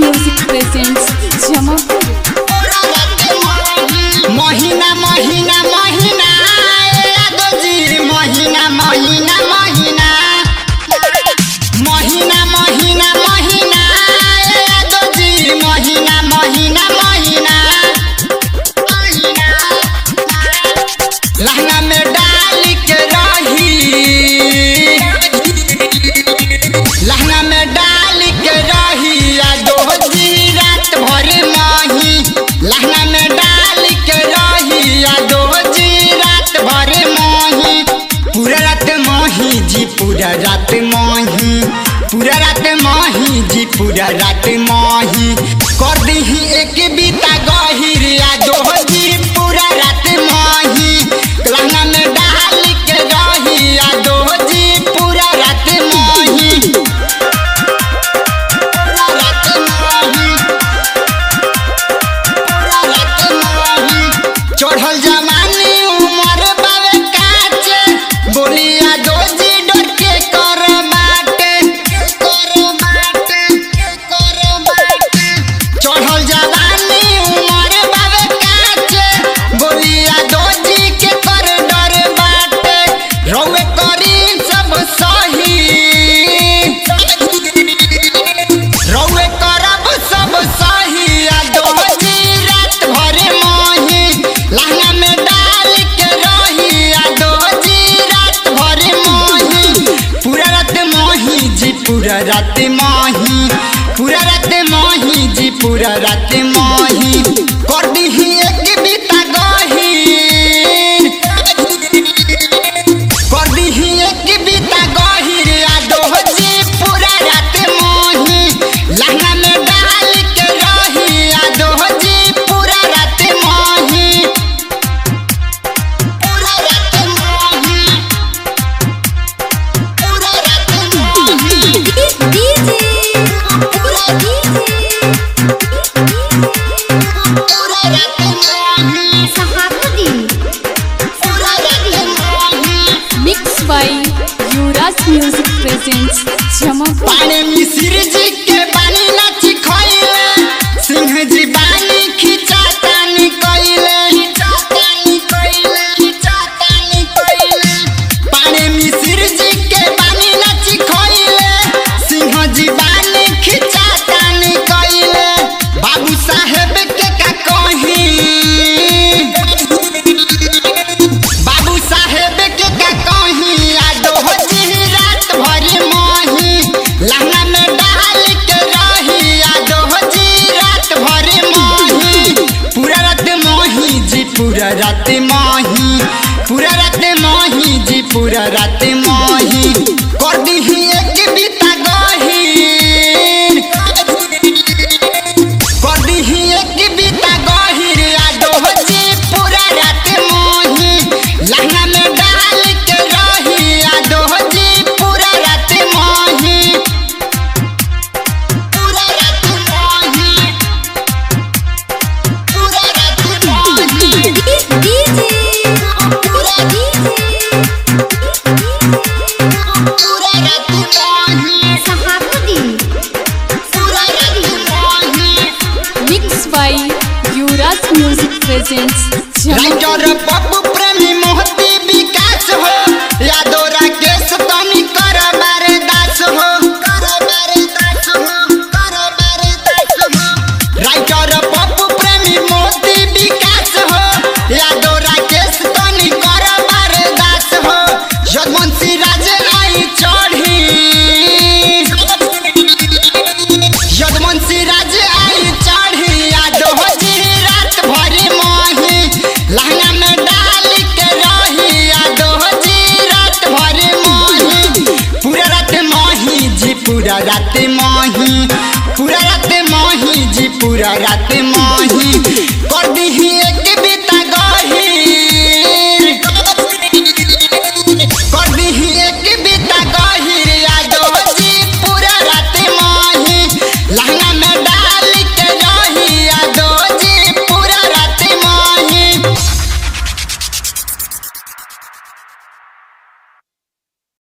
Music presents Jamapur. महीना महीना महीना यादव जी महीना महीना महीना महीना महीना महीना यादव जी महीना महीना महीना लहंगा में डाल के रही लहंगा में डाल के रही यादव जी रात भर माही लहंगा में डाल के रही यादव जी रात भर माही पूरा रात माही जी पूरा रात माही पूरा रात माही जी पूरा रात माही कर दही एक बीता गहिर यादव जी पूरा रात माही लहंगा में डाल के रही यादव जी पूरा रात माही पूरा रात माही पूरा रात माही चढ़ल जवानी उमर बावे काचे बोली यादव जी डर के कर बाटे चढ़ल जवानी उमर बावे काचे बोली यादव जी के कर डर बाटे रौवे करी सब सही रौवे करब सब सही यादव जी रात भर माही लहंगा में डाल के रही यादव जी रात भर माही पूरा रात माही जी पूरा रात माही पूरा रात माही जी पूरा रात माही कर दही एक बीता गहिर कर दही एक बीता गहिर यादव जी पूरा रात माही लहंगा में डाल के रही यादव जी पूरा रात माही पूरा रात माही पूरा रात माही पूरा रात माही पूरा रात Mahi mix by Yuvraj music presents Jamapur. पानी मिसिर जी के बानी नाच खइले सिंह जी बानी खिंचा तानी कइले पानी मिसिर जी के बानी नाच खइले सिंह जी बानी खिंचा तानी कइले बाबू साहेब के का कही बाबू साहेब के का कही यादव जी रात भर माही लहंगा में डाल के रही यादव जी रात भर माही पूरा रात माही जी पूरा रात माही पूरा रात माही जी पूरा रात माही कर दही एक बीता गहिर कर दही एक बीता गहिर यादव जी पूरा रात माही लहंगा में डाल के रही यादव जी पूरा रात माही पूरा रात माही पूरा रात माही पूरा रात माही पूरा रात Mahi mix by Yuvraj music presents Jamapur. Writer Pappu Premi मोहती विकास हो यादव राकेश तनी कर बारदास हो राइटर पप्पू प्रेमी मोहती विकास हो यादव राकेश तनी कर बारदास हो यदवंशी राज आई चढ़ी यदवंशी राज आई चढ़ी यादव जी रात भर माही लहंगा में डाल के रही यादव जी रात भर माही पूरा रात माही जी पूरा रात माही पूरा रात माही जी पूरा रात माही कर दही